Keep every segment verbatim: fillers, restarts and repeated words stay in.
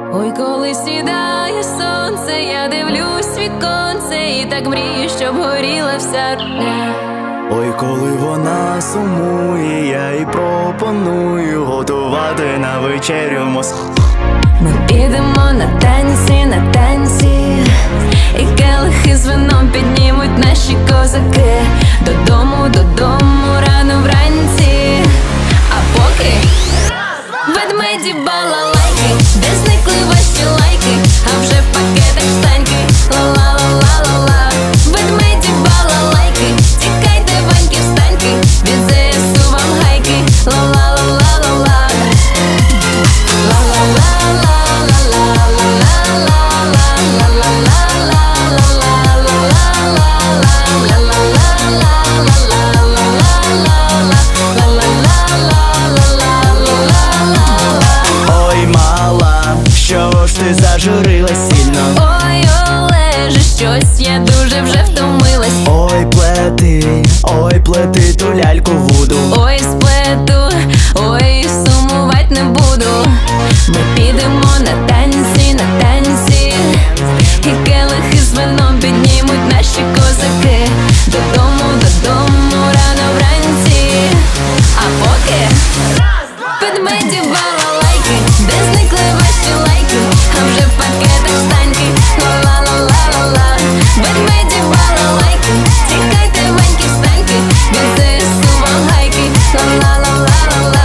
Ой, коли сідає сонце, я дивлюсь віконце і так мрію, щоб горіла вся дня. Ой, коли вона сумує, я їй пропоную готувати на вечерю Москву. Ми підемо на танці, на танці, і келихи з вином піднімуть наші козаки. Додому, додому, рано вранці. А поки ведмеді балалайки, де зникли ваші лайки, а вже в пакетах штаньки. Ла-ла-ла-ла-ла-ла. Ведмеді балалайки, тікайте, ваньки, встаньки, від зе ес у вам гайки. Ла-ла-ла-ла-ла-ла. Ой, мала, що ж ти зажурилась сильно? Ой, Олеже, щось я дуже вже втомилась. Ой, плети, ой, плети ту ляльку вуду. Ой, сплету, ой, сумувать не буду. Ми підемо на танці, на танці, і келихи з вином піднімуть наші козаки. Додому, додому, рано вранці. А поки ведмеді балалайки, де зникли ваші лайки, а вже в пакетах штаньки. Ла-ла-ла-ла-ла. Ведмеді балалайки, тікайте, ваньки, встаньки, від зе ес у вам гайки. Ла-ла-ла-ла-ла-ла.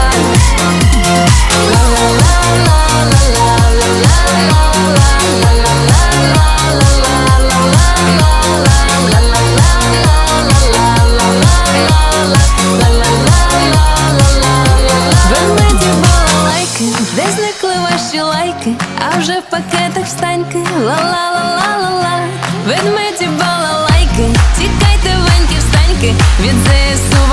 Ведмеді балалайки, де зникли ваші лайки, а вже в пакетах штаньки. Ла-ла-ла-ла-ла-ла. Ведмеді балалайки, тікайте, ваньки, встаньки, від зе ес у